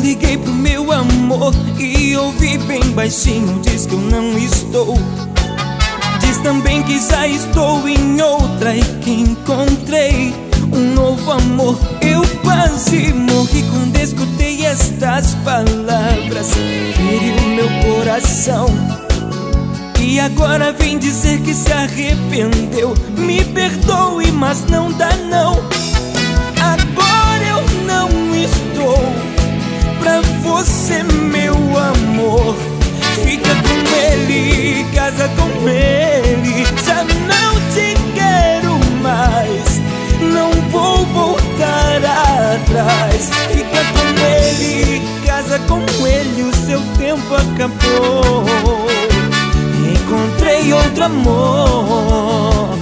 liguei pro meu amor e ouvi bem baixinho, diz que eu não estou. Diz também que já estou em outra e que encontrei um novo amor. Eu quase morri quando escutei estas palavras, feriu meu coração. E agora vem dizer que se arrependeu. Me perdoe, mas não dá não. Agora eu não estou pra você, meu amor. Fica com ele, casa com ele. Já não te quero mais, não vou voltar atrás. Fica com ele, casa com ele. O seu tempo acabou, encontrei outro amor.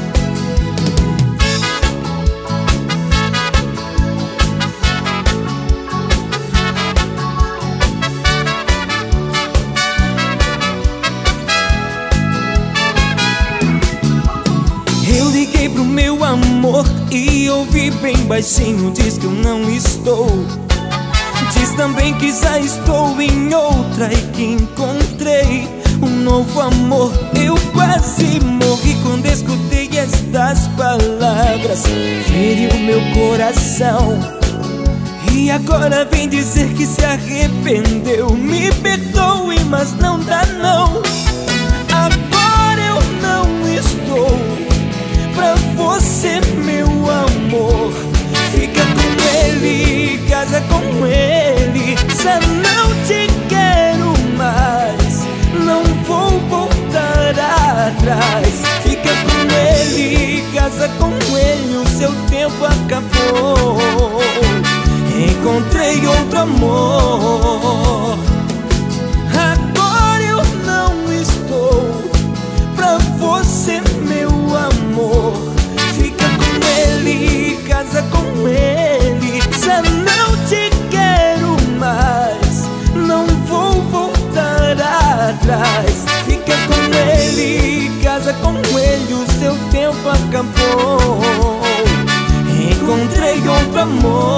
Eu liguei pro meu amor e ouvi bem baixinho, diz que eu não estou. Diz também que já estou em outra e que encontrei um novo amor. Eu quase morri quando escutei estas palavras, feriu meu coração. E agora vem dizer que se arrependeu. Me perdoe, mas não dá não. Agora eu não estou pra você, meu amor. Fica com ele, casa com ele. Já não te quero mais, não vou voltar atrás. Fica com ele, casa com ele. O seu tempo acabou, encontrei outro amor. Agora eu não estou pra você, meu amor. Fica com ele, casa com ele. Já não te quero mais, não vou voltar atrás. Fica com ele, casa com ele. O seu tempo acabou, encontrei outro amor.